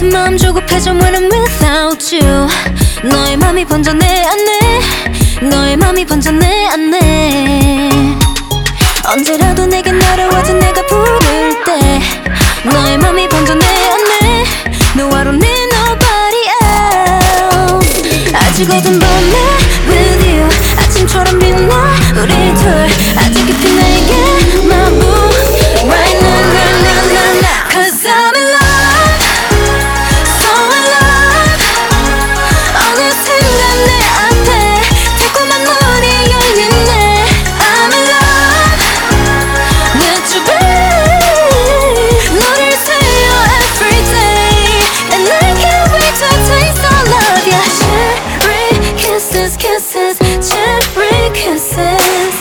마음 조급해져 when I'm without you. 너의 맘이 번져 내 안에, 너의 맘이 번져 내 안에. 언제라도 내게 날아와줘 내가 부를 때. 너의 맘이 번져 내 안에, 너와 don't need nobody else. 아직 어두운 밤에 with you, 아침처럼 빛나 우리 둘. 아직 깊이 내게 my boo right now, now, now, now, now. Cause I'm in love, so in love. 어느 순간 내 앞에 달콤한 문이 열리네. I'm in love with you babe. 너를 세요 every day, and I can't wait to taste all of your cherry kisses, kisses, cherry kisses.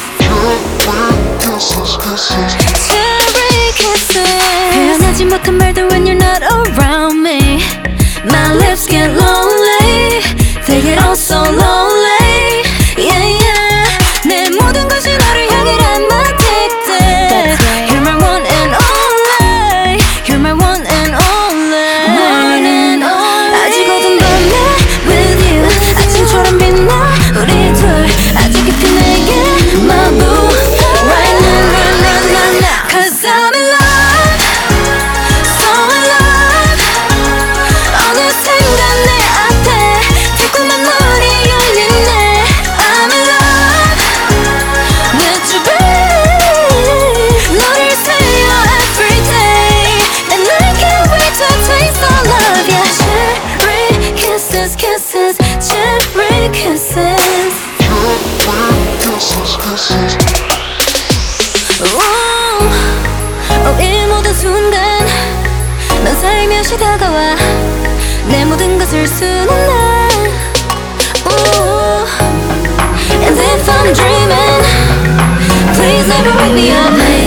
Cherry kisses. 표현하지 못한 말들 when you're not around me. My lips get lonely, they get all so lonely. Yeah, yeah. 내 모든 것이 너를 향해란 my addicted. You're my one and only, you're my one and only, one and only. 아직 어두운 밤에 with you, 아침처럼 빛나 우리 둘. 아직 깊이 내게 my boo right now, now, now, now, now. Cause I'm in love, so in love. 어느 순간 내 앞에 달콤한 문이 열리네. I'm in love with you babe. 너를 세요 every day, and I can't wait to taste all of your cherry kisses, kisses, cherry kisses. 이 모든 순간 넌 살며시 다가와 내 모든 것을 수놓는 날. And if I'm dreaming, please never wake me up.